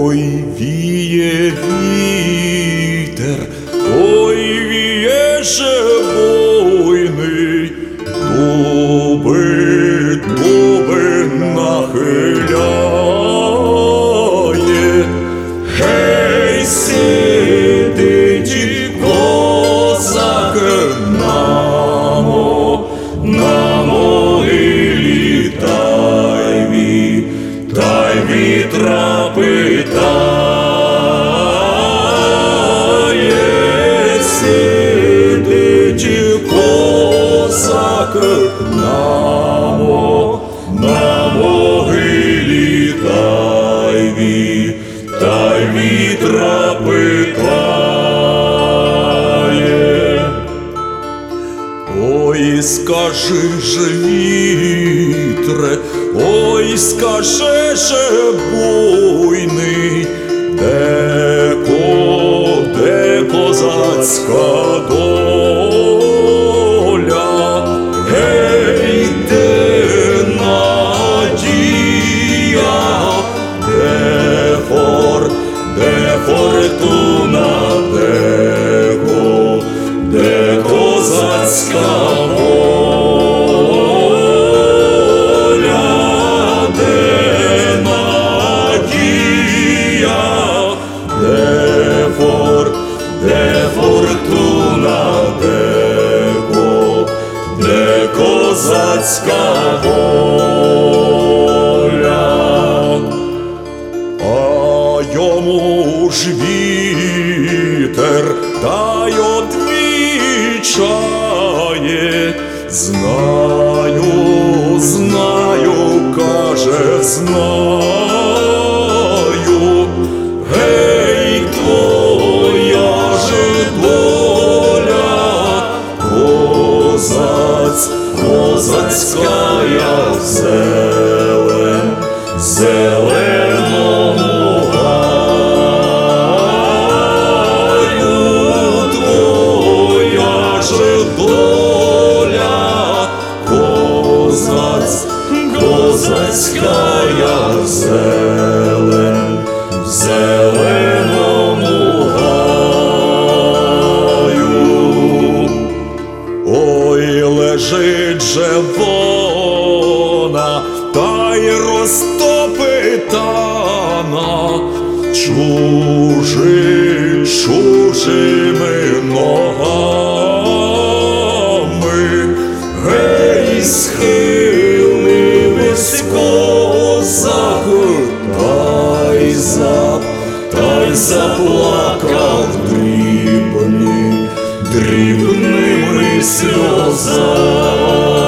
Ой, віє вітер, ой, віє буйний, дуби нахиляє. Гей, сидить козак на могилі, та й вітра питає. Сидить козак на могилі, та й вітра питає. Ой, скажи же, вітре, ой, скажи же, буйний, де козацька доля, гей, де надія, де фортуна, де козацька воля, де надія, де фортуна, де козацька воля. А йому ж вітер та й одвічає. Знаю, каже, знаю. Гей, твоя же доля, козацькая, в зеленому гаю. Твоя же доля, козацькая, в зеленому гаю. Ой, лежить же вона, та й розтопитана чужими ногами. Гей, схилився козак, та й заплакав дрібними сльозами.